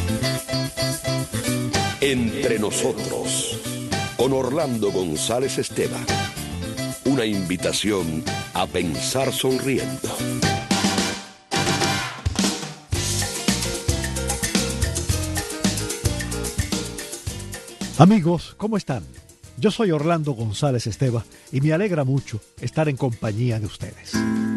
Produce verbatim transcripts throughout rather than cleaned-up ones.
Entre nosotros, con Orlando González Esteban. Una invitación a pensar sonriendo. Amigos, ¿cómo están? Yo soy Orlando González Esteban y me alegra mucho estar en compañía de ustedes.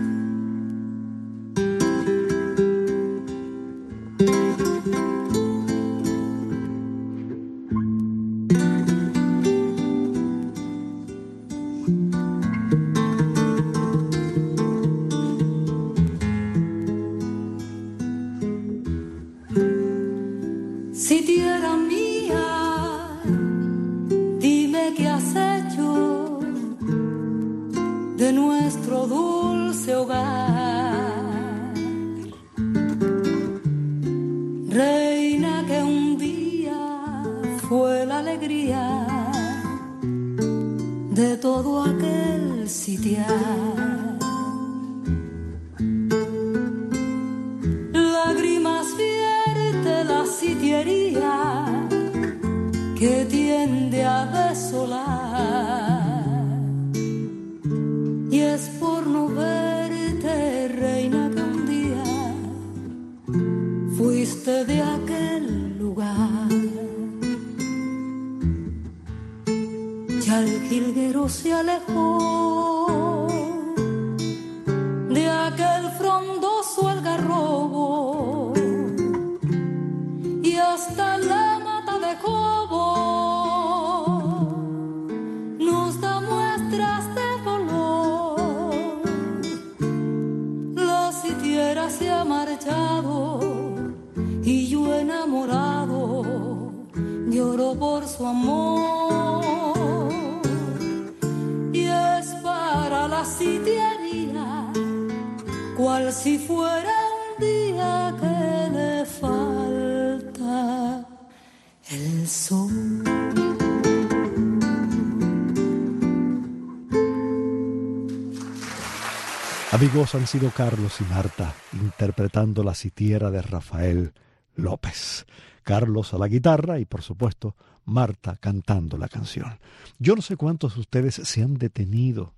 Amigos, han sido Carlos y Marta interpretando La sitiera de Rafael López. Carlos a la guitarra y, por supuesto, Marta cantando la canción. Yo no sé cuántos de ustedes se han detenido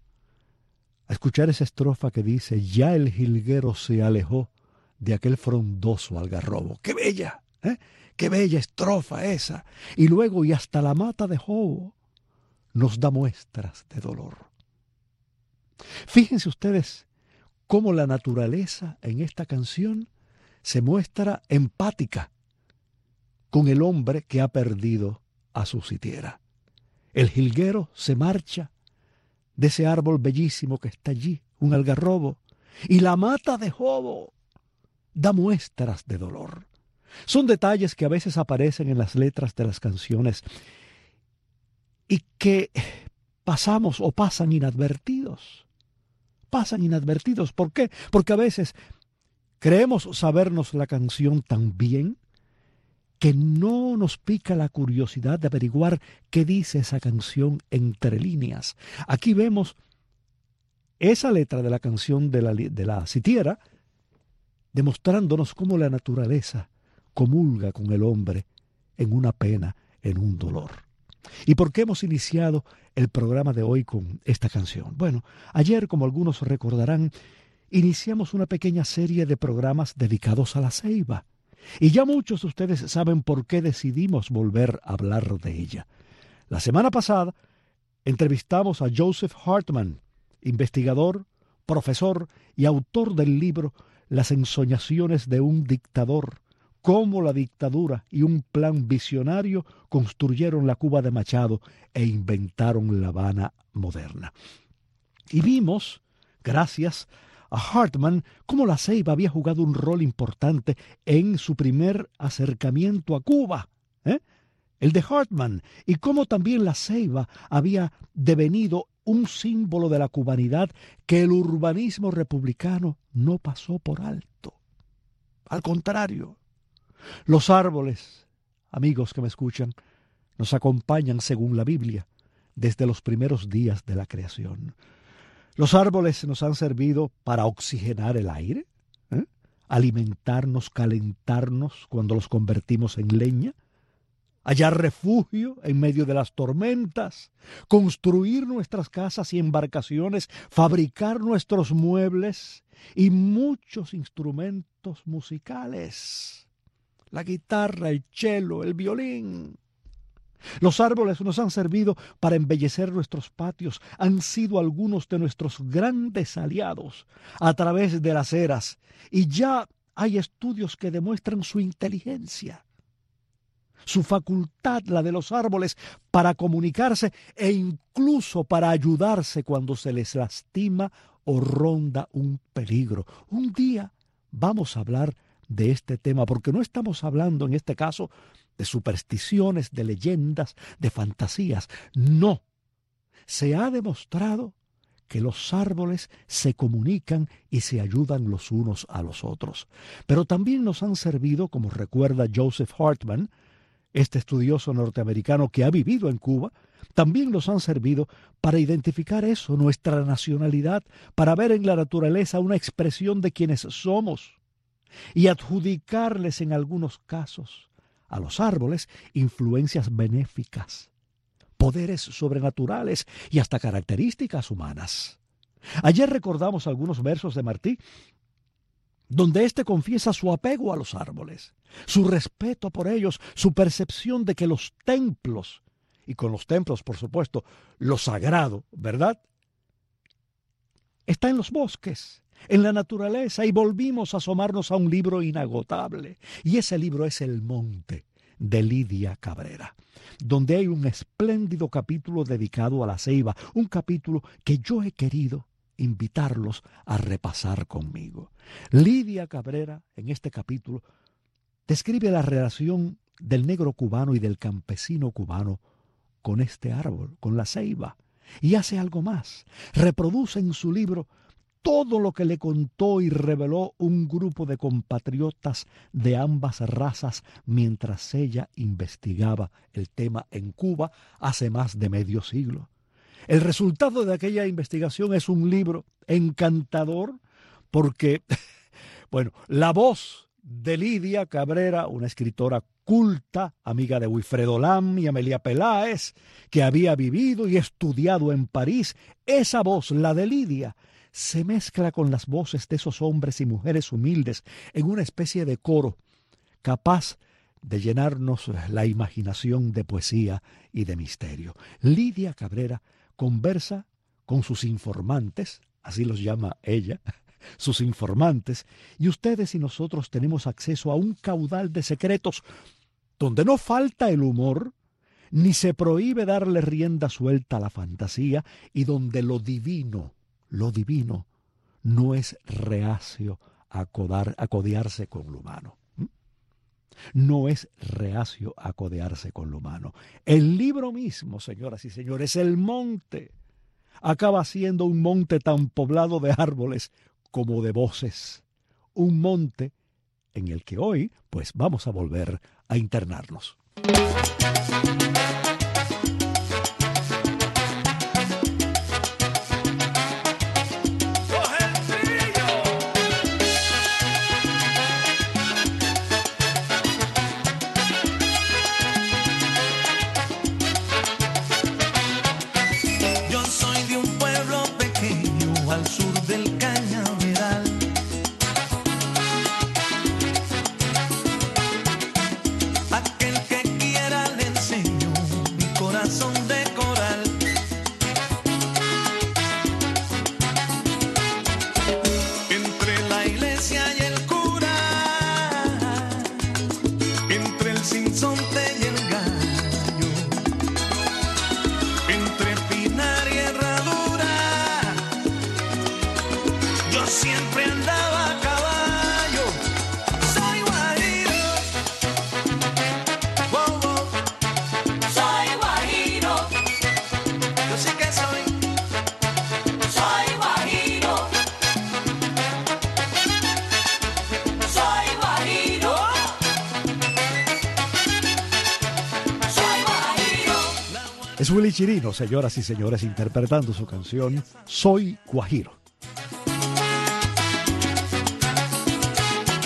a escuchar esa estrofa que dice: ya el jilguero se alejó de aquel frondoso algarrobo. ¡Qué bella! ¿eh? ¡Qué bella estrofa esa! Y luego, y hasta la mata de jobo nos da muestras de dolor. Fíjense ustedes cómo la naturaleza en esta canción se muestra empática con el hombre que ha perdido a su sitiera. El jilguero se marcha de ese árbol bellísimo que está allí, un algarrobo, y la mata de jobo da muestras de dolor. Son detalles que a veces aparecen en las letras de las canciones y que pasamos o pasan inadvertidos. Pasan inadvertidos. ¿Por qué? Porque a veces creemos sabernos la canción tan bien que no nos pica la curiosidad de averiguar qué dice esa canción entre líneas. Aquí vemos esa letra de la canción de la, de la sitiera demostrándonos cómo la naturaleza comulga con el hombre en una pena, en un dolor. ¿Y por qué hemos iniciado el programa de hoy con esta canción? Bueno, ayer, como algunos recordarán, iniciamos una pequeña serie de programas dedicados a la ceiba. Y ya muchos de ustedes saben por qué decidimos volver a hablar de ella. La semana pasada entrevistamos a Joseph Hartman, investigador, profesor y autor del libro Las ensoñaciones de un dictador, cómo la dictadura y un plan visionario construyeron la Cuba de Machado e inventaron La Habana moderna. Y vimos, gracias a Hartman, cómo la ceiba había jugado un rol importante en su primer acercamiento a Cuba, ¿eh? el de Hartman, y cómo también la ceiba había devenido un símbolo de la cubanidad que el urbanismo republicano no pasó por alto. Al contrario, los árboles, amigos que me escuchan, nos acompañan según la Biblia desde los primeros días de la creación. Los árboles nos han servido para oxigenar el aire, ¿eh? alimentarnos, calentarnos cuando los convertimos en leña, hallar refugio en medio de las tormentas, construir nuestras casas y embarcaciones, fabricar nuestros muebles y muchos instrumentos musicales. La guitarra, el cello, el violín. Los árboles nos han servido para embellecer nuestros patios, han sido algunos de nuestros grandes aliados a través de las eras, y ya hay estudios que demuestran su inteligencia, su facultad, la de los árboles, para comunicarse e incluso para ayudarse cuando se les lastima o ronda un peligro. Un día vamos a hablar de este tema, porque no estamos hablando en este caso de supersticiones, de leyendas, de fantasías. No, se ha demostrado que los árboles se comunican y se ayudan los unos a los otros. Pero también nos han servido, como recuerda Joseph Hartman, este estudioso norteamericano que ha vivido en Cuba, también nos han servido para identificar eso, nuestra nacionalidad, para ver en la naturaleza una expresión de quienes somos y adjudicarles en algunos casos a los árboles influencias benéficas, poderes sobrenaturales y hasta características humanas. Ayer recordamos algunos versos de Martí, donde éste confiesa su apego a los árboles, su respeto por ellos, su percepción de que los templos, y con los templos, por supuesto, lo sagrado, ¿verdad?, está en los bosques, en la naturaleza, y volvimos a asomarnos a un libro inagotable, y ese libro es El Monte, de Lidia Cabrera, donde hay un espléndido capítulo dedicado a la ceiba, un capítulo que yo he querido invitarlos a repasar conmigo. Lidia Cabrera, en este capítulo, describe la relación del negro cubano y del campesino cubano con este árbol, con la ceiba, y hace algo más. Reproduce en su libro todo lo que le contó y reveló un grupo de compatriotas de ambas razas mientras ella investigaba el tema en Cuba hace más de medio siglo. El resultado de aquella investigación es un libro encantador porque, bueno, la voz de Lidia Cabrera, una escritora culta, amiga de Wilfredo Lam y Amelia Peláez, que había vivido y estudiado en París, esa voz, la de Lidia, se mezcla con las voces de esos hombres y mujeres humildes en una especie de coro capaz de llenarnos la imaginación de poesía y de misterio. Lidia Cabrera conversa con sus informantes, así los llama ella, sus informantes, y ustedes y nosotros tenemos acceso a un caudal de secretos donde no falta el humor, ni se prohíbe darle rienda suelta a la fantasía, y donde lo divino, lo divino, no es reacio a, codar, a codearse con lo humano. No es reacio a codearse con lo humano. El libro mismo, señoras y señores, El Monte, acaba siendo un monte tan poblado de árboles como de voces. Un monte en el que hoy, pues, vamos a volver a internarnos. Es Willy Chirino, señoras y señores, interpretando su canción Soy Guajiro.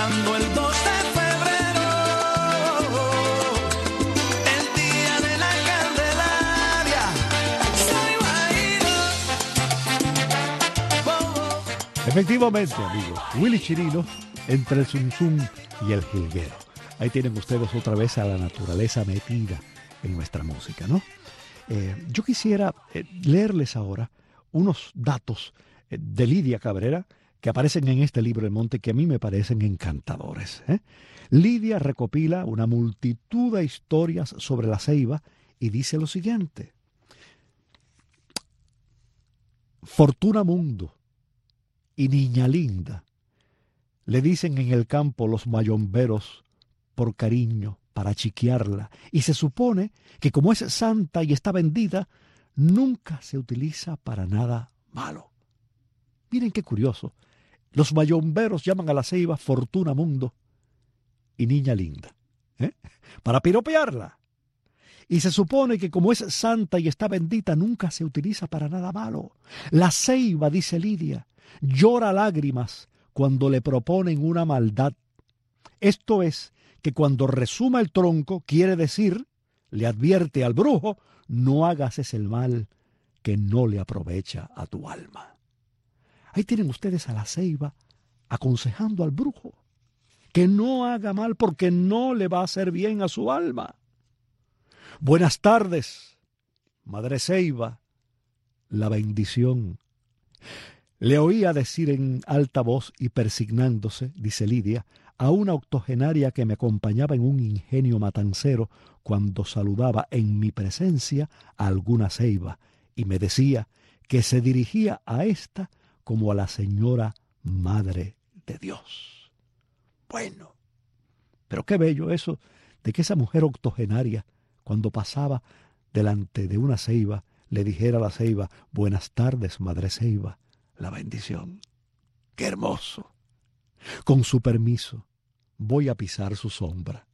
cantando el dos de febrero, el día de la Candelaria. Soy baíno. Efectivamente, amigos, Willy Chirino entre el zum zum y el jilguero. Ahí tienen ustedes otra vez a la naturaleza metida en nuestra música, ¿no? Eh, yo quisiera eh, leerles ahora unos datos eh, de Lidia Cabrera que aparecen en este libro de Monte que a mí me parecen encantadores, ¿eh? Lidia recopila una multitud de historias sobre la ceiba y dice lo siguiente: Fortuna Mundo y Niña Linda le dicen en el campo los mayomberos por cariño, para chiquearla, y se supone que como es santa y está bendita, nunca se utiliza para nada malo. Miren qué curioso. Los mayomberos llaman a la ceiba Fortuna Mundo y Niña Linda, ¿eh? para piropearla. Y se supone que como es santa y está bendita, nunca se utiliza para nada malo. La ceiba, dice Lidia, llora lágrimas cuando le proponen una maldad. Esto es, que cuando resuma el tronco, quiere decir, le advierte al brujo, no hagas ese mal que no le aprovecha a tu alma. Ahí tienen ustedes a la ceiba aconsejando al brujo que no haga mal porque no le va a hacer bien a su alma. Buenas tardes, Madre Ceiba, la bendición. Le oía decir en alta voz y persignándose, dice Lidia, a una octogenaria que me acompañaba en un ingenio matancero cuando saludaba en mi presencia a alguna ceiba y me decía que se dirigía a ésta como a la señora Madre de Dios. Bueno, pero qué bello eso de que esa mujer octogenaria, cuando pasaba delante de una ceiba, le dijera a la ceiba, buenas tardes, Madre Ceiba, la bendición. ¡Qué hermoso! Con su permiso, voy a pisar su sombra.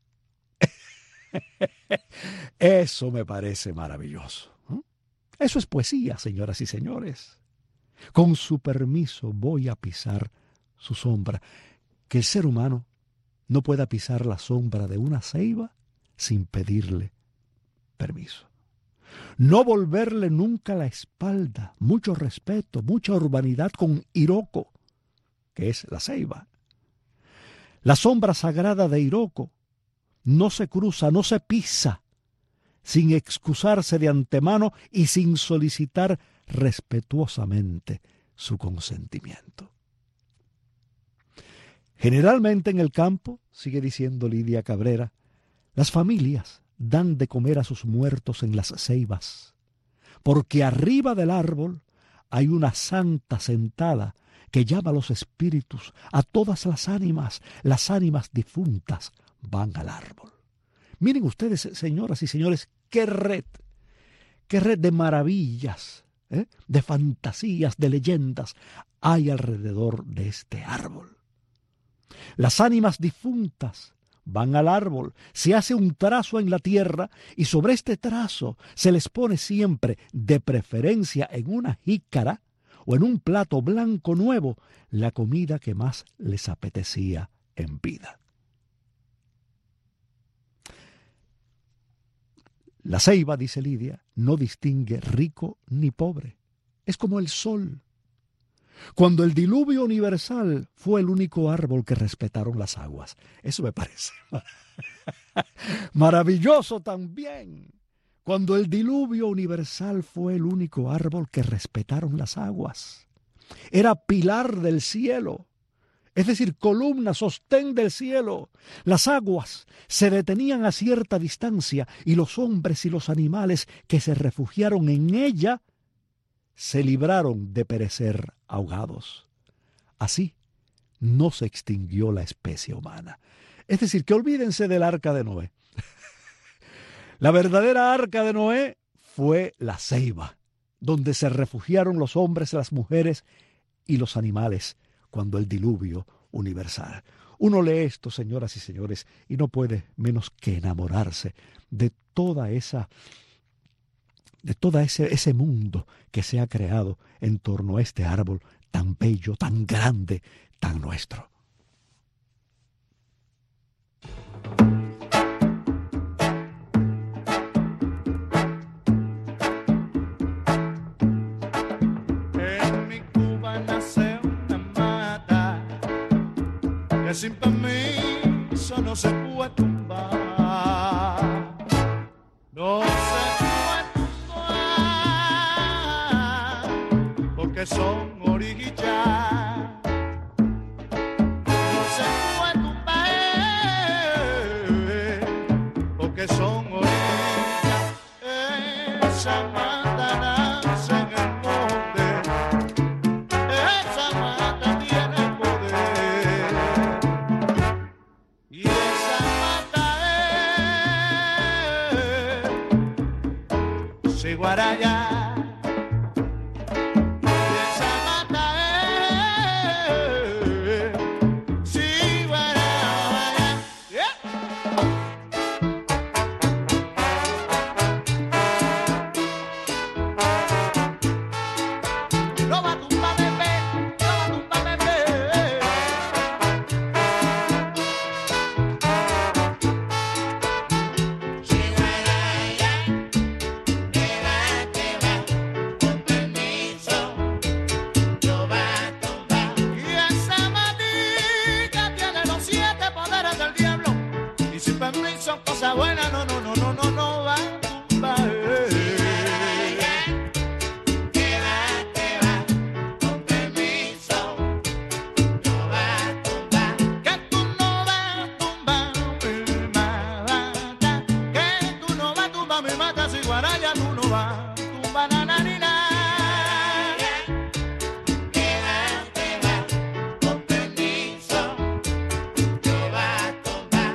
Eso me parece maravilloso. ¿eh? Eso es poesía, señoras y señores. Con su permiso, voy a pisar su sombra. Que el ser humano no pueda pisar la sombra de una ceiba sin pedirle permiso. No volverle nunca la espalda, mucho respeto, mucha urbanidad con Iroko, que es la ceiba. La sombra sagrada de Iroko no se cruza, no se pisa, sin excusarse de antemano y sin solicitar respetuosamente su consentimiento. Generalmente en el campo, sigue diciendo Lidia Cabrera, las familias dan de comer a sus muertos en las ceibas, porque arriba del árbol hay una santa sentada que llama a los espíritus, a todas las ánimas, las ánimas difuntas van al árbol. Miren ustedes, señoras y señores, qué red, qué red de maravillas, ¿eh? de fantasías, de leyendas hay alrededor de este árbol. Las ánimas difuntas van al árbol, se hace un trazo en la tierra y sobre este trazo se les pone siempre, de preferencia en una jícara o en un plato blanco nuevo, la comida que más les apetecía en vida. La ceiba, dice Lidia, no distingue rico ni pobre. Es como el sol. Cuando el diluvio universal fue el único árbol que respetaron las aguas. Eso me parece maravilloso también. Cuando el diluvio universal fue el único árbol que respetaron las aguas. Era pilar del cielo, es decir, columna, sostén del cielo. Las aguas se detenían a cierta distancia y los hombres y los animales que se refugiaron en ella se libraron de perecer ahogados. Así no se extinguió la especie humana. Es decir, que olvídense del arca de Noé. La verdadera arca de Noé fue la ceiba, donde se refugiaron los hombres, las mujeres y los animales cuando el diluvio universal. Uno lee esto, señoras y señores, y no puede menos que enamorarse de toda esa, de todo ese, ese mundo que se ha creado en torno a este árbol tan bello, tan grande, tan nuestro. que sin permiso no se puede tumbar, no se puede tumbar, porque son orillas, no se puede tumbar, porque son orillas, esa mata nace en el monte, esa mata tiene poder, y esa mata es Ciguaraya. Esa mata es Ciguaraya. Yeah. No va a tumbar bebé, no va a tumbar bebé. Ciguaraya, te va, te va, con permiso, yo va a tumbar. Y esa matica tiene los siete poderes del diablo, y sin permiso, cosa buena, no, no, no, no, no, no va a tumbar. Te va, te va, con permiso, yo va a tumbar. Que tú no vas a tumbar mi mata, que tú no vas a tumbar mi mata, Ciguaraya, tú no vas a tumbar na, na, ni, na. Te va, te va, con permiso, yo va a tumbar.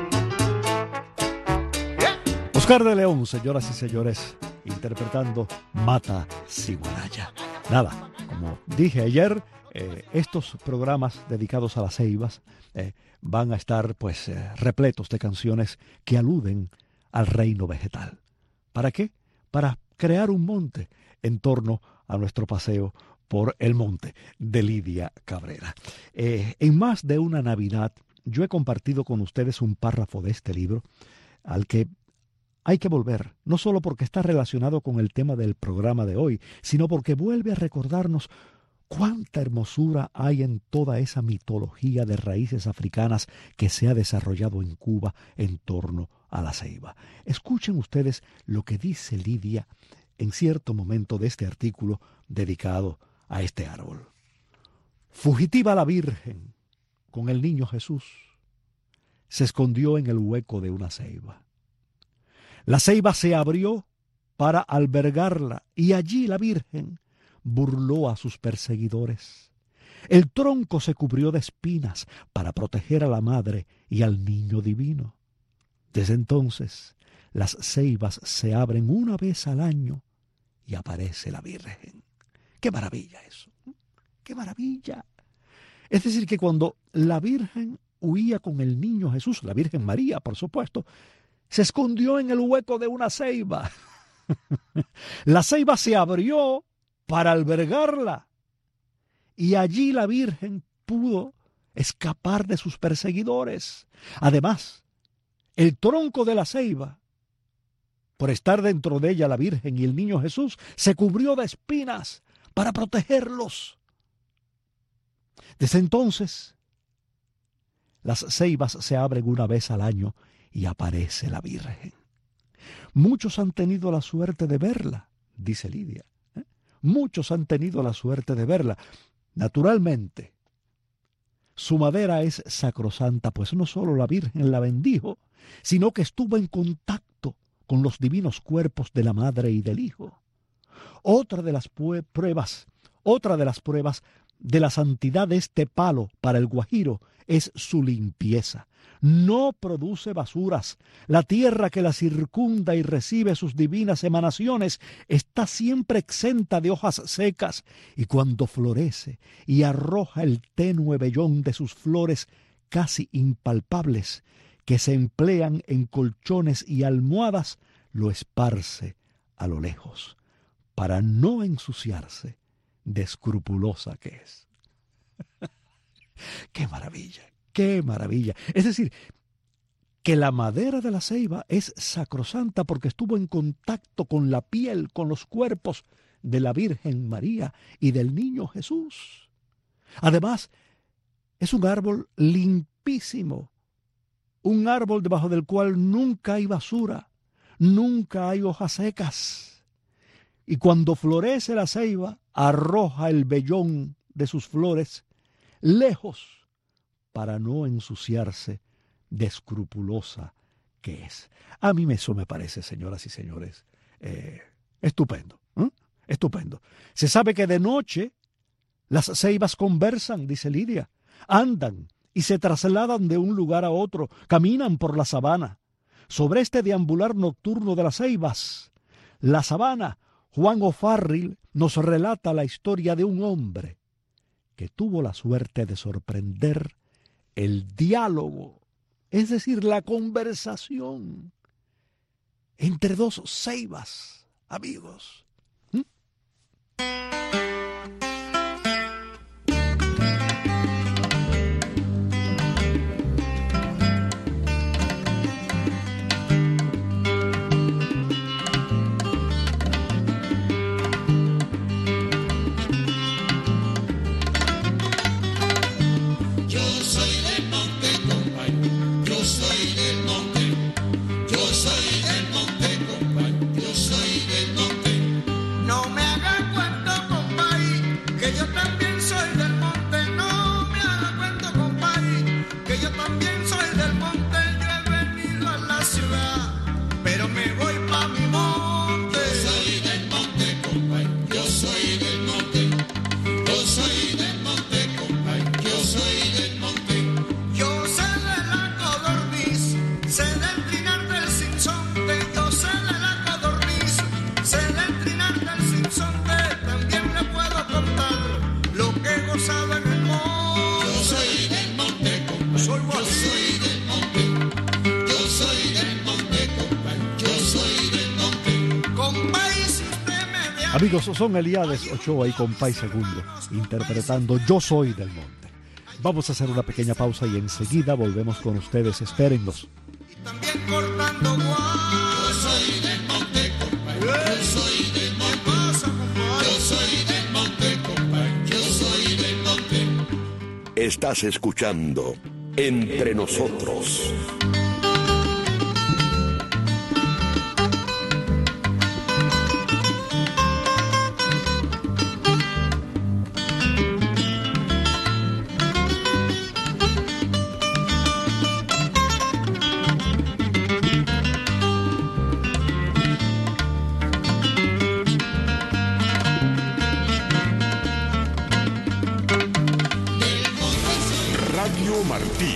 Yeah. Oscar de León, señoras y señores, interpretando Mata Ciguaraya. Nada, como dije ayer, eh, estos programas dedicados a las ceibas eh, van a estar pues eh, repletos de canciones que aluden al reino vegetal. ¿Para qué? Para crear un monte en torno a nuestro paseo por el monte de Lidia Cabrera. Eh, en más de una Navidad, yo he compartido con ustedes un párrafo de este libro al que hay que volver, no solo porque está relacionado con el tema del programa de hoy, sino porque vuelve a recordarnos cuánta hermosura hay en toda esa mitología de raíces africanas que se ha desarrollado en Cuba en torno a la ceiba. Escuchen ustedes lo que dice Lidia en cierto momento de este artículo dedicado a este árbol. Fugitiva la Virgen con el niño Jesús se escondió en el hueco de una ceiba. La ceiba se abrió para albergarla y allí la Virgen burló a sus perseguidores. El tronco se cubrió de espinas para proteger a la madre y al niño divino. Desde entonces, las ceibas se abren una vez al año y aparece la Virgen. ¡Qué maravilla eso! ¡Qué maravilla! Es decir, que cuando la Virgen huía con el niño Jesús, la Virgen María, por supuesto, se escondió en el hueco de una ceiba. La ceiba se abrió para albergarla y allí la Virgen pudo escapar de sus perseguidores. Además, el tronco de la ceiba, por estar dentro de ella la Virgen y el niño Jesús, se cubrió de espinas para protegerlos. Desde entonces, las ceibas se abren una vez al año y aparece la Virgen. Muchos han tenido la suerte de verla, dice Lidia. ¿eh? Muchos han tenido la suerte de verla. Naturalmente, su madera es sacrosanta, pues no solo la Virgen la bendijo, sino que estuvo en contacto con los divinos cuerpos de la madre y del hijo. Otra de las pruebas, otra de las pruebas de la santidad de este palo para el guajiro es su limpieza. No produce basuras. La tierra que la circunda y recibe sus divinas emanaciones está siempre exenta de hojas secas, y cuando florece y arroja el tenue vellón de sus flores casi impalpables, que se emplean en colchones y almohadas, lo esparce a lo lejos, para no ensuciarse de escrupulosa que es. ¡Qué maravilla! ¡Qué maravilla! Es decir, que la madera de la ceiba es sacrosanta porque estuvo en contacto con la piel, con los cuerpos de la Virgen María y del niño Jesús. Además, es un árbol limpio limpísimo, un árbol debajo del cual nunca hay basura, nunca hay hojas secas. Y cuando florece la ceiba, arroja el vellón de sus flores lejos para no ensuciarse de escrupulosa que es. A mí eso me parece, señoras y señores, eh, estupendo, ¿eh? estupendo. Se sabe que de noche las ceibas conversan, dice Lidia, andan y se trasladan de un lugar a otro, caminan por la sabana. Sobre este deambular nocturno de las ceibas, la sabana, Juan O'Farrill nos relata la historia de un hombre que tuvo la suerte de sorprender el diálogo, es decir, la conversación entre dos ceibas, amigos. ¿Mm? Amigos, son Elías Ochoa y Compay Segundo interpretando Yo Soy del Monte. Vamos a hacer una pequeña pausa y enseguida volvemos con ustedes. Espérennos. También cortando guay. Yo soy del monte, compay. Yo soy del monte. Yo soy del monte, compay. Yo soy del monte. Estás escuchando Entre Nosotros. Martí.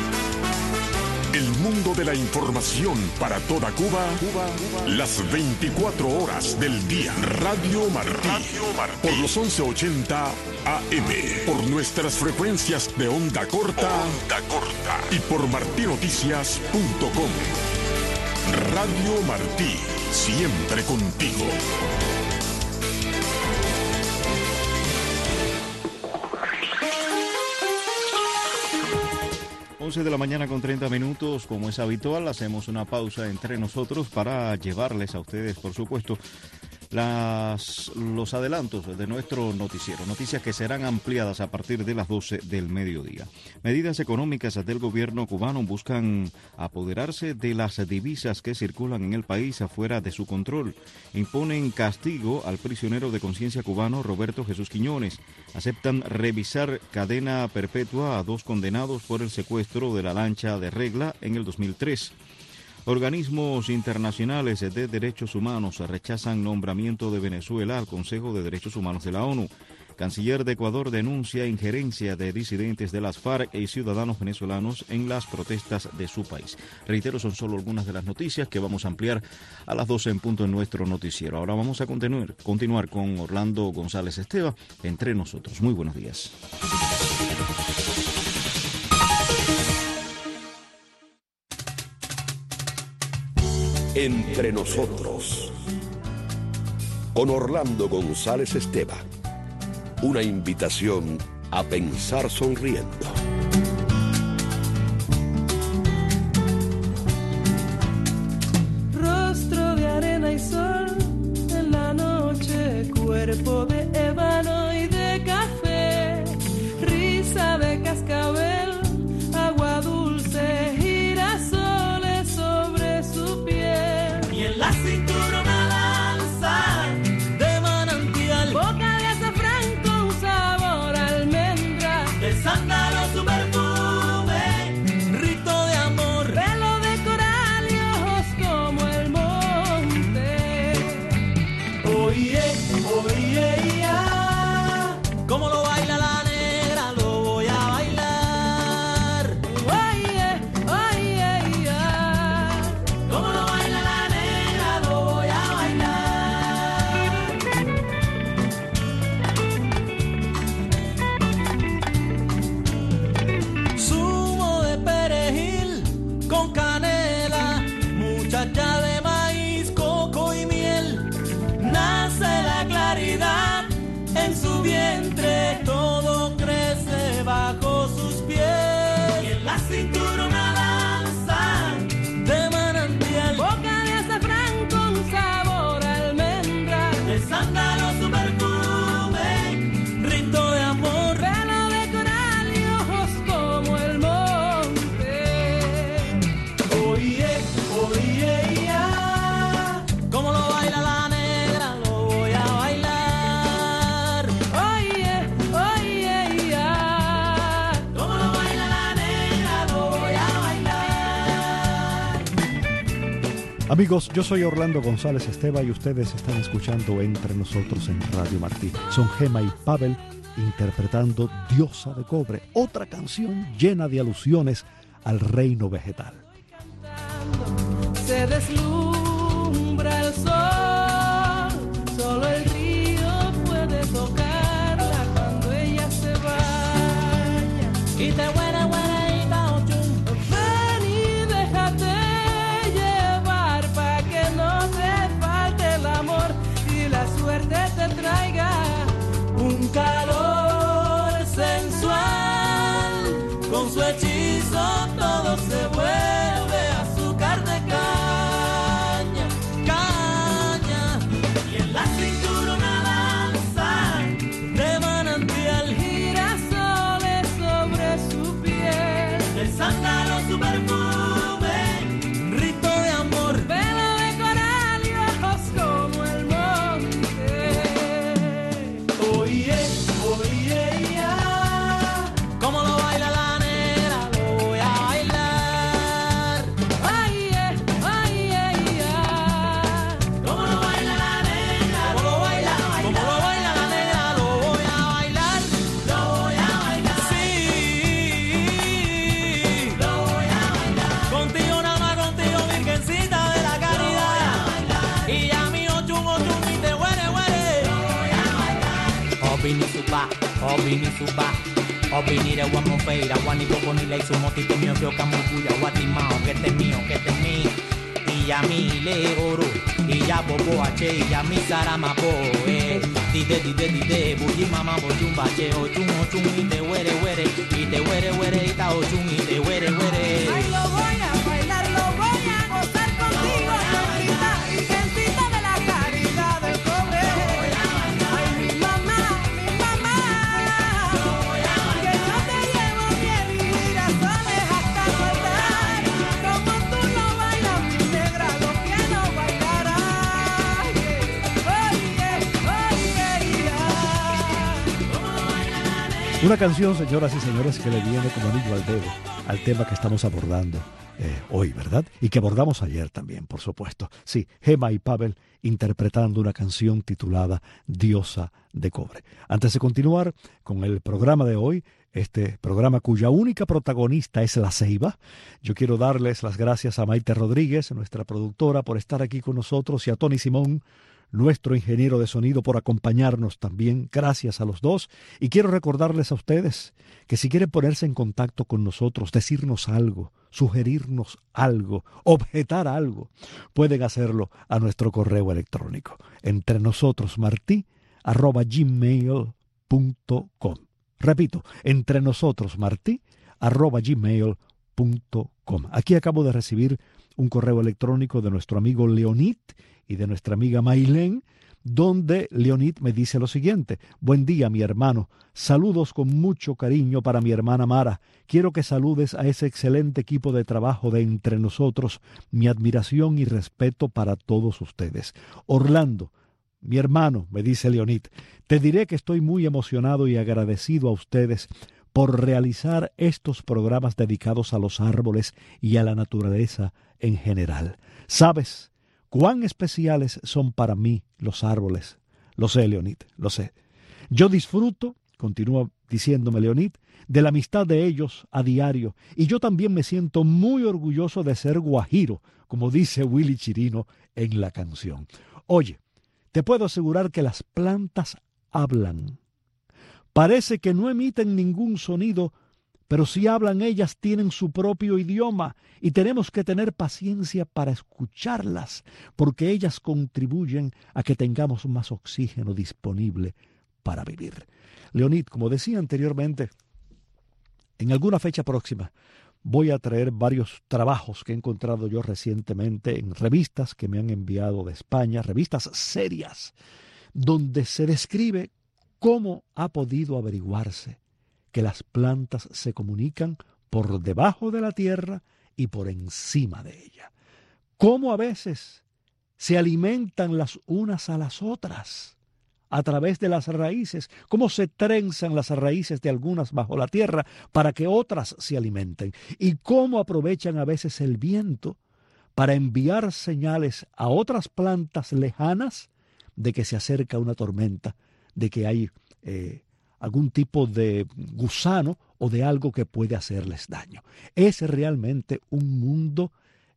El mundo de la información para toda Cuba, Cuba, Cuba. Las veinticuatro horas del día. Radio Martí. Radio Martí. Por los once ochenta A M. Por nuestras frecuencias de onda corta. Onda corta. Y por martinoticias punto com. Radio Martí. Siempre contigo. once de la mañana con treinta minutos, como es habitual, hacemos una pausa entre nosotros para llevarles a ustedes, por supuesto, las, los adelantos de nuestro noticiero, noticias que serán ampliadas a partir de las doce del mediodía. Medidas económicas del gobierno cubano buscan apoderarse de las divisas que circulan en el país afuera de su control. Imponen castigo al prisionero de conciencia cubano Roberto Jesús Quiñones. Aceptan revisar cadena perpetua a dos condenados por el secuestro de la lancha de Regla en el dos mil tres. Organismos internacionales de derechos humanos rechazan nombramiento de Venezuela al Consejo de Derechos Humanos de la ONU. Canciller de Ecuador denuncia injerencia de disidentes de las FARC y ciudadanos venezolanos en las protestas de su país. Reitero, son solo algunas de las noticias que vamos a ampliar a las doce en punto en nuestro noticiero. Ahora vamos a continuar, continuar con Orlando González Esteva, entre nosotros. Muy buenos días. Entre Nosotros, con Orlando González Esteva. Una invitación a pensar sonriendo. Rostro de arena y sol en la noche, cuerpo de ébano y de café, risa de cascabel, agua la cintura una danza de manantial, boca de azafrán con sabor a almendra, el sándalo su perfume, rito de amor, pelo de coral y ojos como el monte. Oye, oye, ya, como lo baila la negra, lo voy a bailar. Oye, oye, ya, como lo baila la negra, lo voy a bailar. Amigos, yo soy Orlando González Esteva y ustedes están escuchando Entre Nosotros en Radio Martí. Son Gema y Pavel interpretando Diosa de Cobre, otra canción llena de alusiones al reino vegetal. Se deslumbra el sol, solo el río puede tocarla cuando ella se baña. Y te huele, huele, y ta ochun. Ven y déjate llevar pa' que no te falte el amor y la suerte te traiga un calor sensual. Con su hechizo todo se vuelve azúcar de caña, caña. Y en la cintura una danza de manantial, girasoles sobre su piel, el sándalo su perfume, rito de amor, pelo de coral y ojos como el monte. Oye, oye, ya, como lo baila la negra, lo voy a bailar. Oye, oye, ya, como lo baila la negra, como lo baila, como lo baila la negra, lo voy a bailar, lo voy a bailar. Sí, lo voy a bailar. Contigo nada más, contigo, virgencita de la caridad. Y a mí ochun, ochun, y te huele, huele. Obini suba, obini suba, obini de guamofeira, guanico ni le hizo motito mío, yo camucuya, guatimao, que este mío, que este mío. Y a mí le oro, y ya bobo ache, y a mi saramapo, eh. Dide, dide, dide, bulli mama, bochun bache, ochun, ochun, y te huere, huere, y te huere, huere, y ta ochun, y te huere, huere. Ay, lo voy a bailar, lo voy a gozar contigo, señorita, virgencita de la caridad del cobre. Ay, mi mamá, mi mamá, que yo te llevo miel y girasoles hasta el altar. Como tú no bailas, mi negra, lo quiero bailar. Ay, oye, oye, ya. Como lo baila la negra. Una canción, señoras y señores, que le viene como anillo al dedo al tema que estamos abordando eh, hoy, ¿verdad? Y que abordamos ayer también, por supuesto. Sí, Gema y Pavel interpretando una canción titulada Diosa de Cobre. Antes de continuar con el programa de hoy, este programa cuya única protagonista es la ceiba, yo quiero darles las gracias a Maite Rodríguez, nuestra productora, por estar aquí con nosotros, y a Tony Simón, nuestro ingeniero de sonido, por acompañarnos también. Gracias a los dos. Y quiero recordarles a ustedes que si quieren ponerse en contacto con nosotros, decirnos algo, sugerirnos algo, objetar algo, pueden hacerlo a nuestro correo electrónico, entre nosotros martí arroba gmail punto com. Repito, entre nosotros martí arroba gmail punto com. Aquí acabo de recibir un correo electrónico de nuestro amigo Leonid y de nuestra amiga Maylén, donde Leonid me dice lo siguiente: buen día, mi hermano, saludos con mucho cariño para mi hermana Mara, quiero que saludes a ese excelente equipo de trabajo de Entre Nosotros, mi admiración y respeto para todos ustedes. Orlando, mi hermano, me dice Leonid, te diré que estoy muy emocionado y agradecido a ustedes por realizar estos programas dedicados a los árboles y a la naturaleza en general. ¿Sabes cuán especiales son para mí los árboles? Lo sé, Leonid, lo sé. Yo disfruto, continúa diciéndome Leonid, de la amistad de ellos a diario, y yo también me siento muy orgulloso de ser guajiro, como dice Willy Chirino en la canción. Oye, te puedo asegurar que las plantas hablan. Parece que no emiten ningún sonido, pero si hablan ellas tienen su propio idioma y tenemos que tener paciencia para escucharlas, porque ellas contribuyen a que tengamos más oxígeno disponible para vivir. Leonid, como decía anteriormente, en alguna fecha próxima voy a traer varios trabajos que he encontrado yo recientemente en revistas que me han enviado de España, revistas serias, donde se describe cómo ha podido averiguarse que las plantas se comunican por debajo de la tierra y por encima de ella. Cómo a veces se alimentan las unas a las otras a través de las raíces, cómo se trenzan las raíces de algunas bajo la tierra para que otras se alimenten, y cómo aprovechan a veces el viento para enviar señales a otras plantas lejanas de que se acerca una tormenta, de que hay eh, algún tipo de gusano o de algo que puede hacerles daño. Es realmente un mundo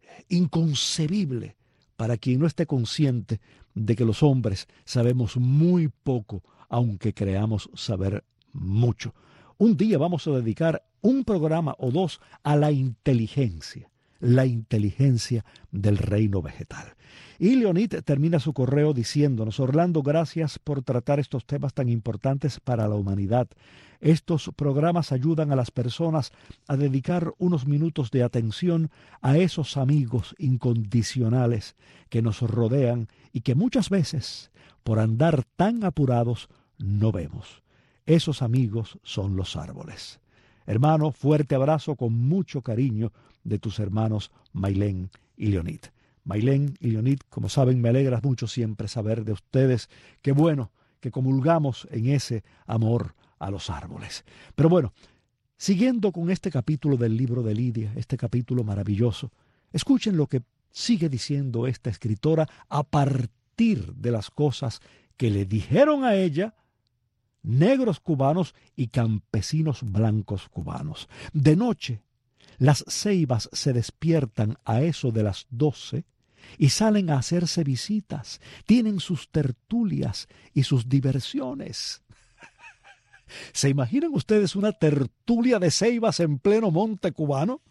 inconcebible para quien no esté consciente de que los hombres sabemos muy poco, aunque creamos saber mucho. Un día vamos a dedicar un programa o dos a la inteligencia, la inteligencia del reino vegetal. Y Leonid termina su correo diciéndonos: Orlando, gracias por tratar estos temas tan importantes para la humanidad. Estos programas ayudan a las personas a dedicar unos minutos de atención a esos amigos incondicionales que nos rodean y que muchas veces, por andar tan apurados, no vemos. Esos amigos son los árboles. Hermano, fuerte abrazo con mucho cariño de tus hermanos Maylén y Leonid. Maylén y Leonid, como saben, me alegra mucho siempre saber de ustedes. Qué bueno que comulgamos en ese amor a los árboles. Pero bueno, siguiendo con este capítulo del libro de Lidia, este capítulo maravilloso, escuchen lo que sigue diciendo esta escritora a partir de las cosas que le dijeron a ella negros cubanos y campesinos blancos cubanos. De noche, las ceibas se despiertan a eso de las doce y salen a hacerse visitas. Tienen sus tertulias y sus diversiones. ¿Se imaginan ustedes una tertulia de ceibas en pleno monte cubano?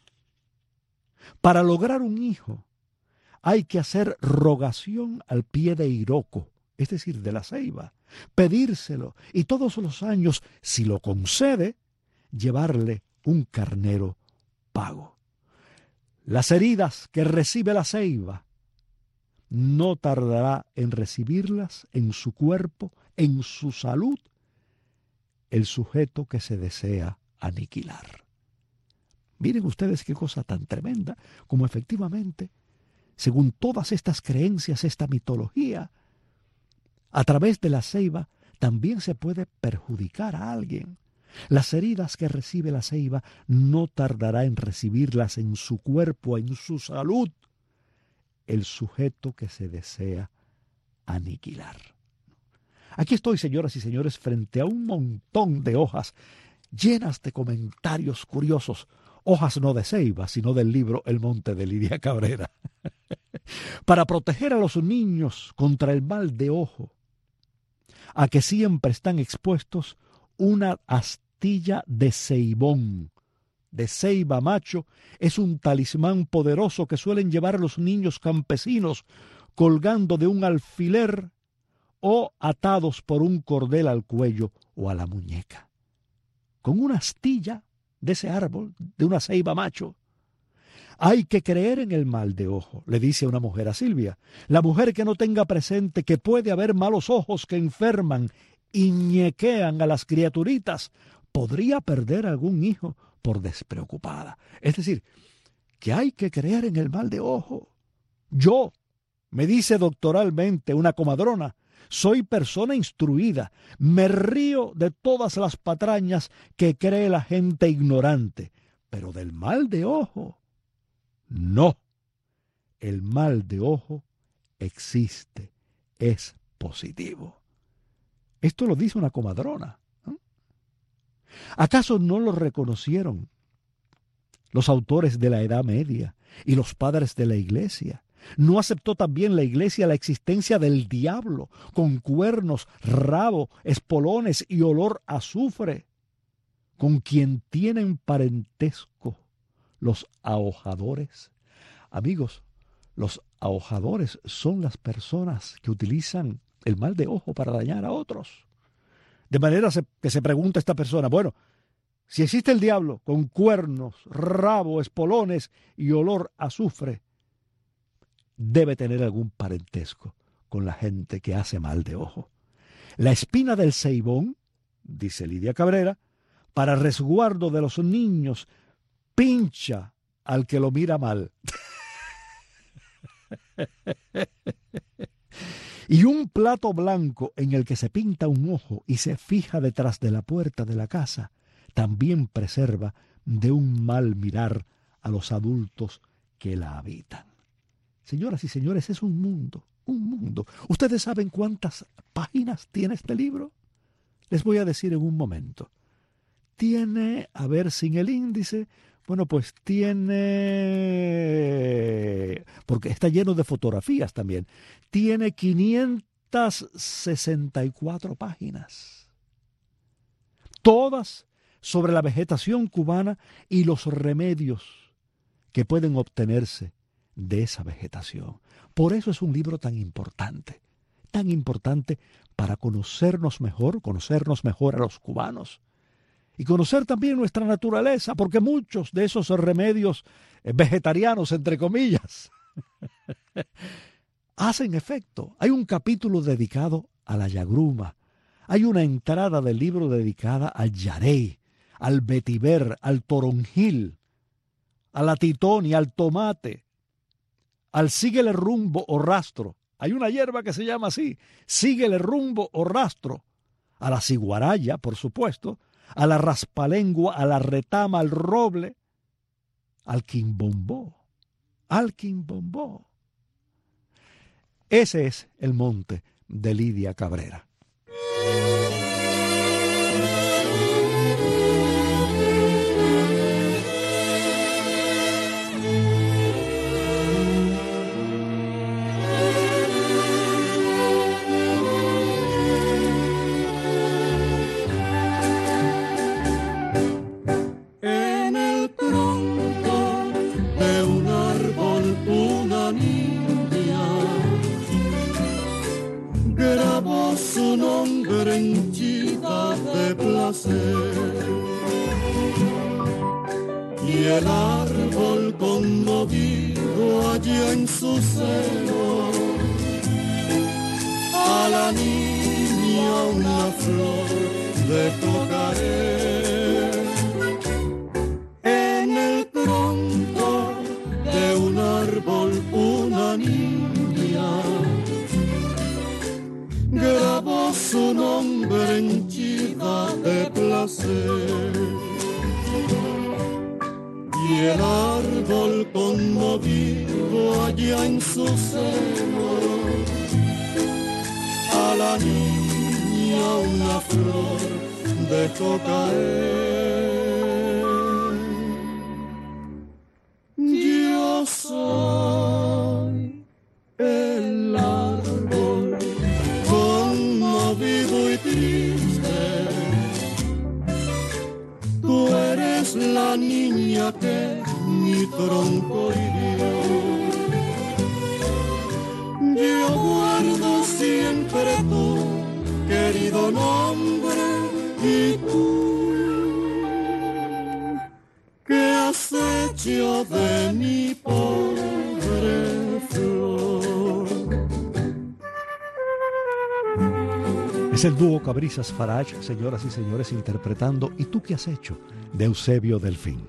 Para lograr un hijo hay que hacer rogación al pie de Iroco, es decir, de la ceiba, pedírselo y todos los años, si lo concede, llevarle un carnero pago. Las heridas que recibe la ceiba no tardará en recibirlas en su cuerpo, en su salud, el sujeto que se desea aniquilar. Miren ustedes qué cosa tan tremenda, como efectivamente, según todas estas creencias, esta mitología, a través de la ceiba también se puede perjudicar a alguien. Las heridas que recibe la ceiba no tardará en recibirlas en su cuerpo, en su salud, el sujeto que se desea aniquilar. Aquí estoy, señoras y señores, frente a un montón de hojas llenas de comentarios curiosos, hojas no de ceiba, sino del libro El Monte de Lidia Cabrera. Para proteger a los niños contra el mal de ojo, a que siempre están expuestos, una astilla de ceibón, de ceiba macho, es un talismán poderoso que suelen llevar los niños campesinos colgando de un alfiler o atados por un cordel al cuello o a la muñeca. Con una astilla de ese árbol, de una ceiba macho, hay que creer en el mal de ojo, le dice una mujer a Silvia. La mujer que no tenga presente que puede haber malos ojos que enferman y ñequean a las criaturitas, podría perder algún hijo por despreocupada. Es decir, que hay que creer en el mal de ojo. Yo, me dice doctoralmente una comadrona, soy persona instruida, me río de todas las patrañas que cree la gente ignorante, pero del mal de ojo, no. El mal de ojo existe, es positivo. Esto lo dice una comadrona. ¿eh? ¿Acaso no lo reconocieron los autores de la Edad Media y los padres de la Iglesia? ¿No aceptó también la Iglesia la existencia del diablo, con cuernos, rabo, espolones y olor a azufre, con quien tienen parentesco los ahojadores? Amigos, los ahojadores son las personas que utilizan el mal de ojo para dañar a otros. De manera que se pregunta esta persona, bueno, Si existe el diablo con cuernos, rabo, espolones y olor a azufre, debe tener algún parentesco con la gente que hace mal de ojo. La espina del ceibón, dice Lidia Cabrera, para resguardo de los niños, pincha al que lo mira mal. Y un plato blanco en el que se pinta un ojo y se fija detrás de la puerta de la casa, también preserva de un mal mirar a los adultos que la habitan. Señoras y señores, es un mundo, un mundo. ¿Ustedes saben cuántas páginas tiene este libro? Les voy a decir en un momento. Tiene, a ver, sin el índice, bueno, pues tiene, porque está lleno de fotografías también, tiene quinientas sesenta y cuatro páginas. Todas sobre la vegetación cubana y los remedios que pueden obtenerse de esa vegetación. Por eso es un libro tan importante, tan importante para conocernos mejor, conocernos mejor a los cubanos y conocer también nuestra naturaleza, porque muchos de esos remedios vegetarianos, entre comillas, hacen efecto. Hay un capítulo dedicado a la yagruma, hay una entrada del libro dedicada al yarey, al vetiver, al toronjil, a la titonia, al tomate, al síguele rumbo o rastro. Hay una hierba que se llama así, síguele rumbo o rastro. A la ciguaraya, por supuesto, a la raspalengua, a la retama, al roble, al quimbombó, al quimbombó. Ese es el monte de Lidia Cabrera. Su nombre henchida de placer y el árbol conmovido allá en su seno a la niña una flor dejó caer en el tronco de un árbol una niña grabó su nombre henchida de placer y el árbol conmovido allá en su seno a la niña una flor dejó caer. Yo soy el árbol conmovido y triste, tú eres la niña que mi tronco hirió. Yo guardo siempre tu querido nombre y tú que has hecho de mi pobre flor. Es el dúo Cabrizas Farage, señoras y señores, interpretando ¿Y tú qué has hecho?, de Eusebio Delfín.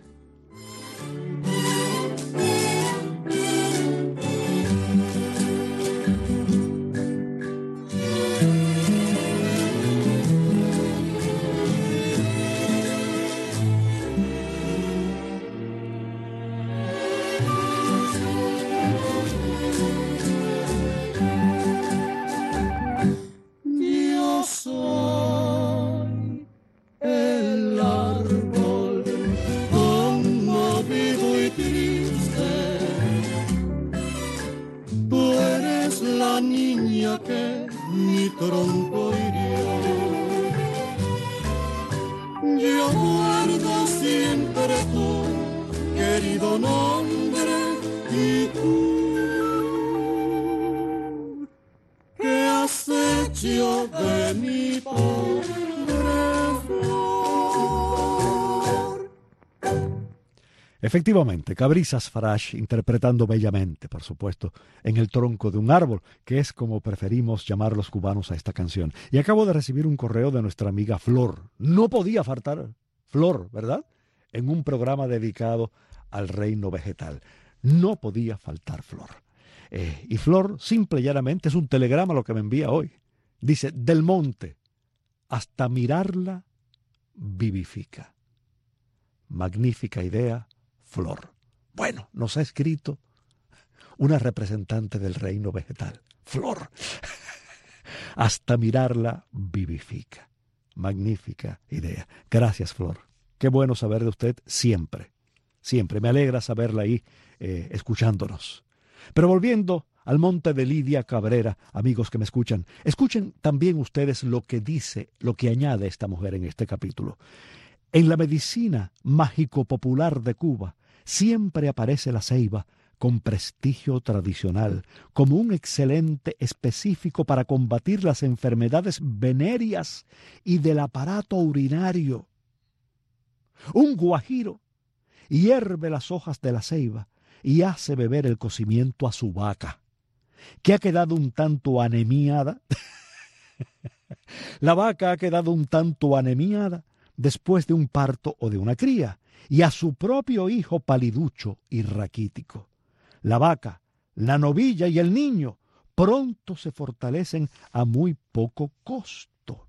De mi pobre flor. Efectivamente, Cabrizas Farash interpretando bellamente, por supuesto, en el tronco de un árbol, que es como preferimos llamar los cubanos a esta canción. Y acabo de recibir un correo de nuestra amiga Flor. No podía faltar Flor, ¿verdad? En un programa dedicado al reino vegetal. No podía faltar Flor. Eh, y Flor, simple y llanamente, es un telegrama lo que me envía hoy. Dice, del monte hasta mirarla vivifica. Magnífica idea, Flor. Bueno, nos ha escrito una representante del reino vegetal. Flor. Hasta mirarla vivifica. Magnífica idea. Gracias, Flor. Qué bueno saber de usted siempre. Siempre. Me alegra saberla ahí eh, escuchándonos. Pero volviendo al monte de Lidia Cabrera, amigos que me escuchan, escuchen también ustedes lo que dice, lo que añade esta mujer en este capítulo. En la medicina mágico-popular de Cuba siempre aparece la ceiba con prestigio tradicional, como un excelente específico para combatir las enfermedades venéreas y del aparato urinario. Un guajiro hierve las hojas de la ceiba y hace beber el cocimiento a su vaca, que ha quedado un tanto anemiada. La vaca ha quedado un tanto anemiada después de un parto o de una cría, y a su propio hijo paliducho y raquítico. La vaca, la novilla y el niño pronto se fortalecen a muy poco costo.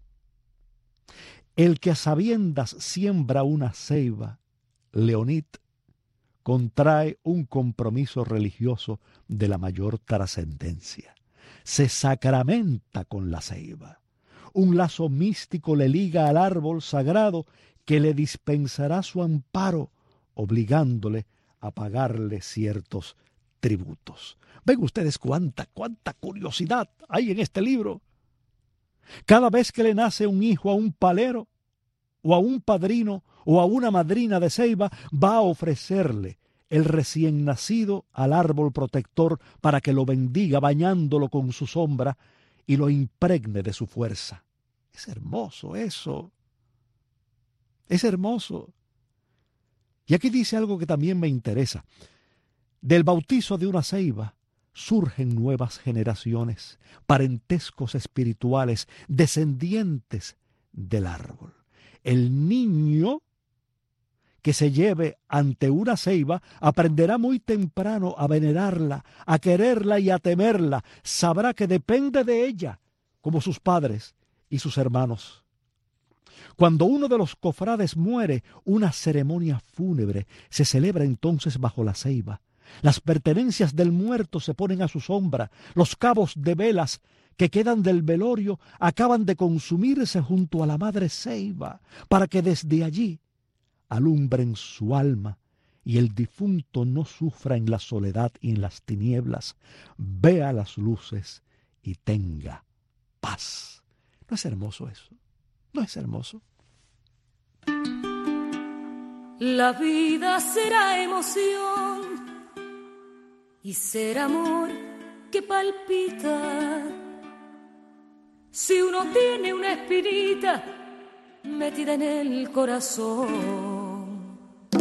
El que a sabiendas siembra una ceiba, Leonid, contrae un compromiso religioso de la mayor trascendencia. Se sacramenta con la ceiba. Un lazo místico le liga al árbol sagrado que le dispensará su amparo, obligándole a pagarle ciertos tributos. Ven ustedes cuánta, cuánta curiosidad hay en este libro. Cada vez que le nace un hijo a un palero, o a un padrino, o a una madrina de ceiba, va a ofrecerle el recién nacido al árbol protector para que lo bendiga bañándolo con su sombra y lo impregne de su fuerza. Es hermoso eso. Es hermoso. Y aquí dice algo que también me interesa. Del bautizo de una ceiba surgen nuevas generaciones, parentescos espirituales, descendientes del árbol. El niño que se lleve ante una ceiba aprenderá muy temprano a venerarla, a quererla y a temerla. Sabrá que depende de ella, como sus padres y sus hermanos. Cuando uno de los cofrades muere, una ceremonia fúnebre se celebra entonces bajo la ceiba. Las pertenencias del muerto se ponen a su sombra. Los cabos de velas que quedan del velorio acaban de consumirse junto a la madre ceiba, para que desde allí alumbren su alma y el difunto no sufra en la soledad y en las tinieblas, vea las luces y tenga paz. ¿No es hermoso eso? ¿No es hermoso? La vida será emoción y será amor que palpita. Si uno tiene una espinita metida en el corazón.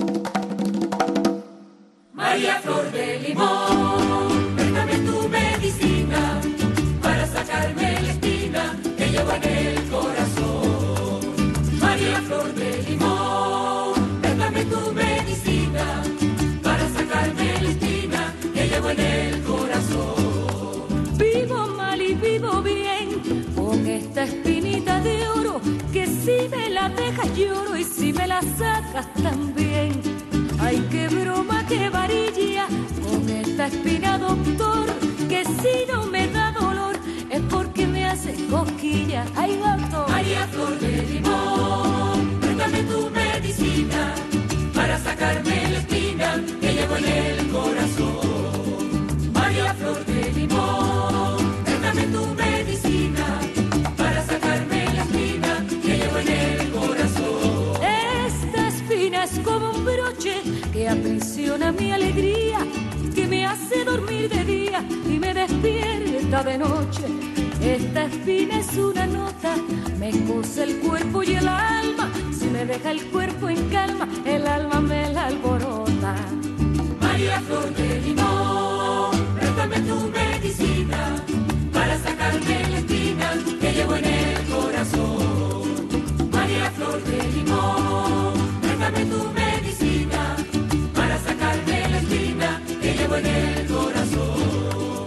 María Flor de Limón, préstame tu medicina para sacarme la espina que llevo en el corazón. María Flor de Limón, préstame tu medicina para sacarme la espina que llevo en el corazón. Vivo mal y vivo bien con esta espinita de oro, que si me la dejas lloro y si me la sacas también. Ay, qué broma, qué varilla con esta espina, doctor, que si no me da dolor es porque me hace cosquilla. Ay, doctor. María Flor de Limón, préstame tu medicina para sacarme la espina que llevo en el corazón. María Flor de Limón, préstame tu medicina para sacarme la espina que llevo en el corazón. Esta espina es como un broche que aprisiona mi alegría, que me hace dormir de día y me despierta de noche. Esta espina es una nota, me cose el cuerpo y el alma. Si me deja el cuerpo en calma, el alma me la alborota. María Flor de Limón, préstame tu medicina para sacarme la espina que llevo en el corazón. María Flor de Limón, préstame tu medicina para sacarme la espina que llevo en el corazón.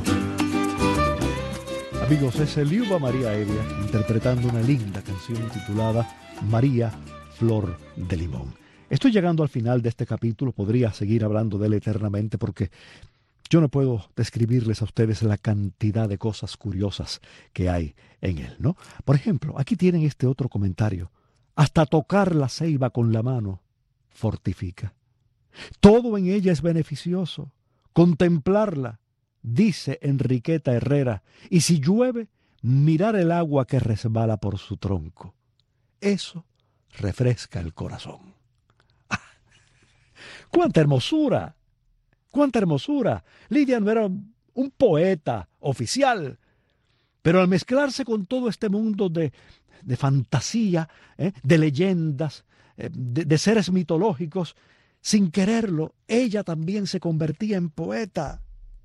Amigos, es Eliuba María Evia interpretando una linda canción titulada María Flor de Limón. Estoy llegando al final de este capítulo, podría seguir hablando de él eternamente porque yo no puedo describirles a ustedes la cantidad de cosas curiosas que hay en él, ¿no? Por ejemplo, aquí tienen este otro comentario. Hasta tocar la ceiba con la mano fortifica. Todo en ella es beneficioso. Contemplarla, dice Enriqueta Herrera, y si llueve, mirar el agua que resbala por su tronco. Eso refresca el corazón. ¡Ah! ¡Cuánta hermosura! ¡Cuánta hermosura! Lidia no era un poeta oficial, pero al mezclarse con todo este mundo de, de fantasía, ¿eh? de leyendas, eh, de, de seres mitológicos, sin quererlo, ella también se convertía en poeta.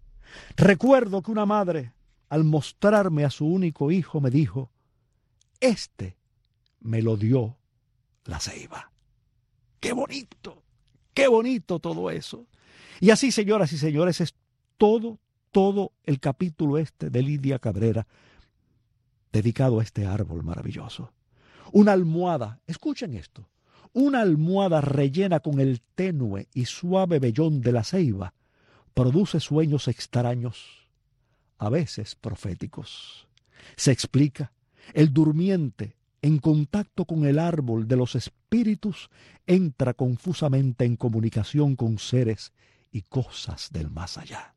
Recuerdo que una madre, al mostrarme a su único hijo, me dijo, este me lo dio la ceiba. ¡Qué bonito! ¡Qué bonito todo eso! Y así, señoras y señores, es todo, todo el capítulo este de Lidia Cabrera dedicado a este árbol maravilloso. Una almohada, escuchen esto, una almohada rellena con el tenue y suave vellón de la ceiba produce sueños extraños, a veces proféticos. Se explica, el durmiente, en contacto con el árbol de los espíritus, entra confusamente en comunicación con seres y cosas del más allá.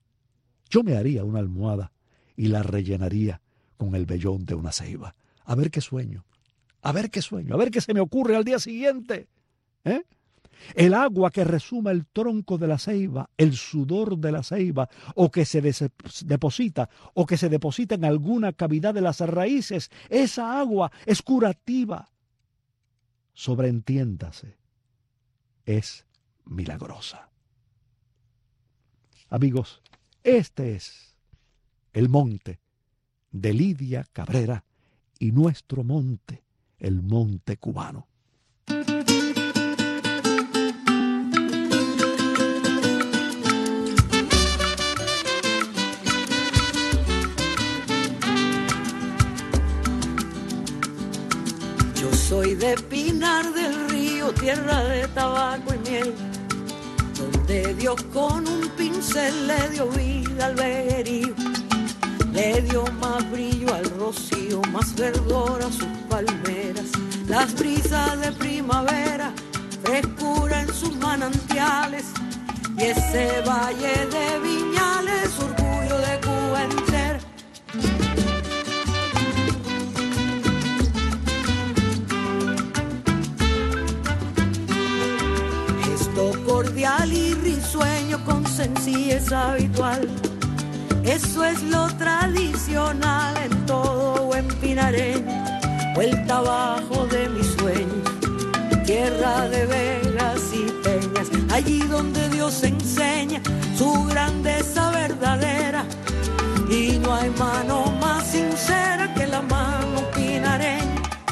Yo me haría una almohada y la rellenaría con el vellón de una ceiba. A ver qué sueño, a ver qué sueño, a ver qué se me ocurre al día siguiente. ¿Eh? El agua que resuma el tronco de la ceiba, el sudor de la ceiba, o que se des- deposita, o que se deposita en alguna cavidad de las raíces, esa agua es curativa. Sobreentiéndase, es milagrosa. Amigos, este es el monte de Lidia Cabrera y nuestro monte, el monte cubano. Yo soy de Pinar del Río, tierra de tabaco y miel, donde Dios con un pincel le dio vida al veguerío, le dio más brillo al rocío, más verdor a sus palmeras, las brisas de primavera, frescura en sus manantiales, y ese valle de viñales, orgullo de Cuba entera. Cordial y risueño con sencillez habitual, eso es lo tradicional en todo buen pinareño. Vuelta abajo de mis sueños, tierra de vegas y peñas, allí donde Dios enseña su grandeza verdadera, y no hay mano más sincera que la mano pinareña.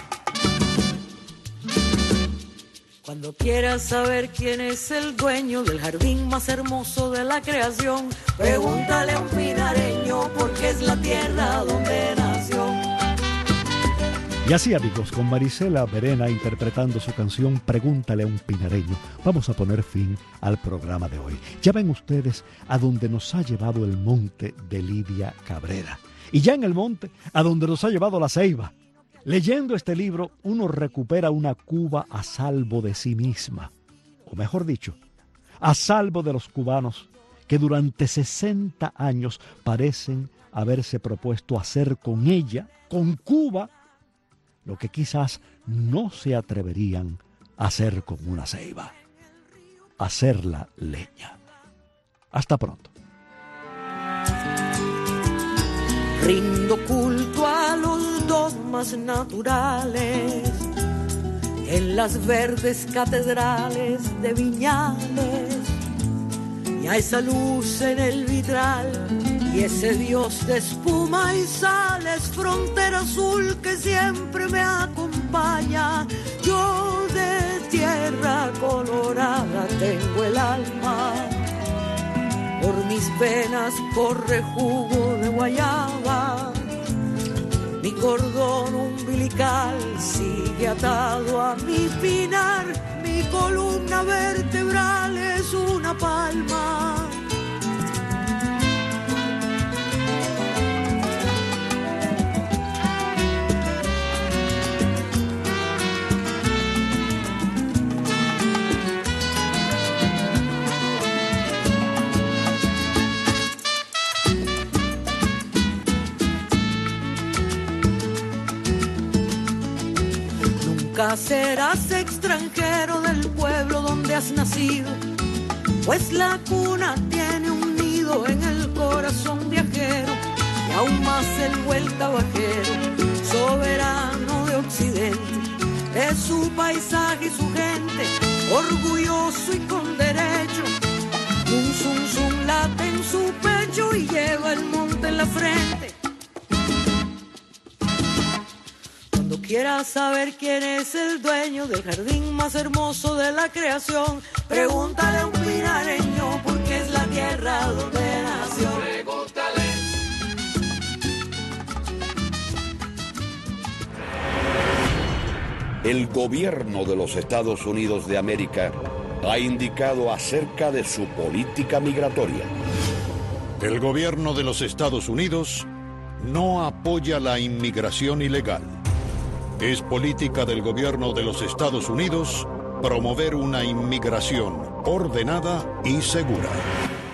Cuando quieras saber quién es el dueño del jardín más hermoso de la creación, pregúntale a un pinareño porque es la tierra donde nació. Y así, amigos, con Marisela Verena interpretando su canción Pregúntale a un pinareño, vamos a poner fin al programa de hoy. Ya ven ustedes a donde nos ha llevado el monte de Lidia Cabrera. Y ya en el monte, a donde nos ha llevado la ceiba. Leyendo este libro, uno recupera una Cuba a salvo de sí misma, o mejor dicho, a salvo de los cubanos que durante sesenta años parecen haberse propuesto hacer con ella, con Cuba, lo que quizás no se atreverían a hacer con una ceiba, hacerla leña. Hasta pronto. Rindo culto a los dogmas naturales en las verdes catedrales de Viñales. ni a esa luz en el vitral, y ese Dios de espuma y sal es frontera azul que siempre me acompaña. Yo de tierra colorada tengo el alma, por mis venas corre jugo de guayaba, mi cordón umbilical sigue atado a mi pinar, mi columna vertebral es una palma. Nunca serás extranjero del pueblo donde has nacido, pues la cuna tiene un nido en el corazón viajero, y aún más el vuelta bajero, soberano de Occidente, de su paisaje y su gente, orgulloso y con derecho. Un zum zum late en su pecho y lleva el monte en la frente. Quieras saber quién es el dueño del jardín más hermoso de la creación, pregúntale a un pinareño porque es la tierra donde nació. Pregúntale. El gobierno de los Estados Unidos de América ha indicado acerca de su política migratoria. El gobierno de los Estados Unidos no apoya la inmigración ilegal. Es política del gobierno de los Estados Unidos promover una inmigración ordenada y segura.